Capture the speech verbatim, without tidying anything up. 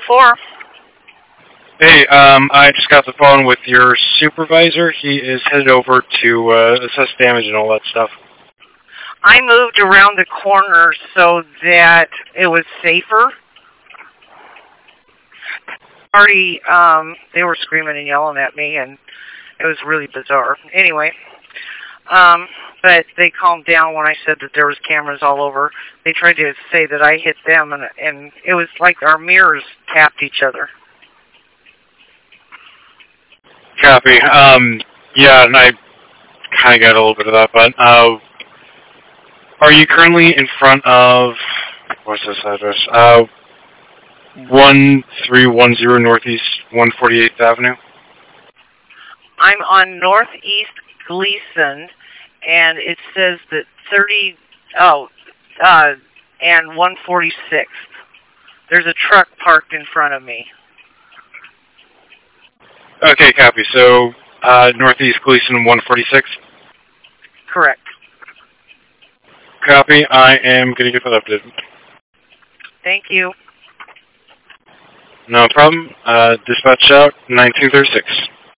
four. Hey, um, I just got the phone with your supervisor. He is headed over to uh, assess damage and all that stuff. I moved around the corner so that it was safer. Already, um, they were screaming and yelling at me, and it was really bizarre. Anyway, um, but they calmed down when I said that there was cameras all over. They tried to say that I hit them, and, and it was like our mirrors tapped each other. Copy. Um, yeah, and I kind of got a little bit of that, but uh, are you currently in front of, what's this address? Uh, one three one zero Northeast one forty-eighth Avenue? I'm on Northeast Gleason, and it says that thirty, oh, uh, and one forty-sixth. There's a truck parked in front of me. Okay, copy. So, uh, Northeast Gleason one forty-six? Correct. Copy. I am going to get that updated. Thank you. No problem. Uh, dispatch out nineteen thirty-six.